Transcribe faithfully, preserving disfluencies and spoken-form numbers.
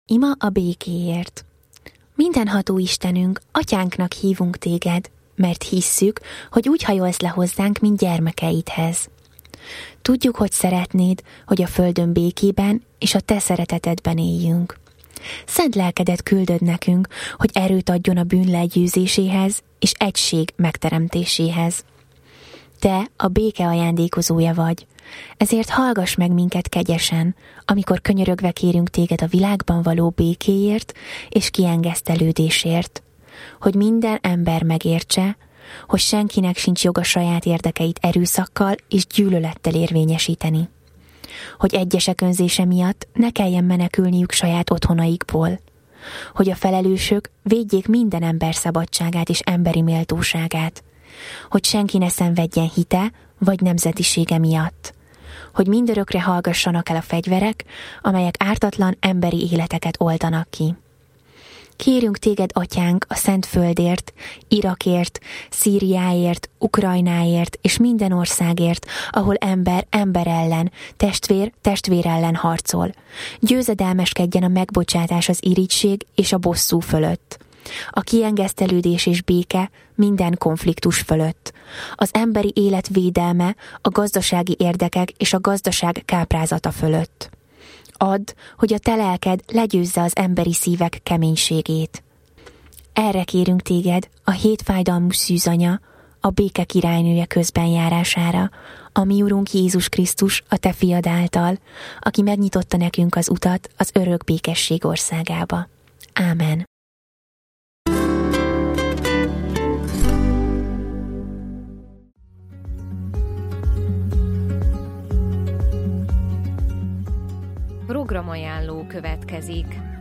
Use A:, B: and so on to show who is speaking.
A: Ima a békéért. Mindenható Istenünk, atyánknak hívunk téged, mert hisszük, hogy úgy hajolsz le hozzánk, mint gyermekeidhez. Tudjuk, hogy szeretnéd, hogy a földön békében és a te szeretetedben éljünk. Szent lelkedet küldöd nekünk, hogy erőt adjon a bűn legyőzéséhez és egység megteremtéséhez. Te a béke ajándékozója vagy, ezért hallgass meg minket kegyesen, amikor könyörögve kérünk téged a világban való békéért és kiengesztelődésért, hogy minden ember megértse, hogy senkinek sincs joga saját érdekeit erőszakkal és gyűlölettel érvényesíteni. Hogy egyesek önzése miatt ne kelljen menekülniük saját otthonaikból. Hogy a felelősök védjék minden ember szabadságát és emberi méltóságát. Hogy senki ne szenvedjen hite vagy nemzetisége miatt. Hogy mindörökre hallgassanak el a fegyverek, amelyek ártatlan emberi életeket oldanak ki. Kérünk téged, atyánk, a szent földért, Irakért, Szíriáért, Ukrajnáért és minden országért, ahol ember ember ellen, testvér testvér ellen harcol. Győzedelmeskedjen a megbocsátás, az irigység és a bosszú fölött. A kiengesztelődés és béke minden konfliktus fölött. Az emberi élet védelme a gazdasági érdekek és a gazdaság káprázata fölött. Add, hogy a te lelked legyőzze az emberi szívek keménységét. Erre kérünk téged, a hétfájdalmú szűzanya, a béke királynője közbenjárására, a mi Urunk Jézus Krisztus, a te fiad által, aki megnyitotta nekünk az utat az örök békesség országába. Ámen.
B: Programajánló következik.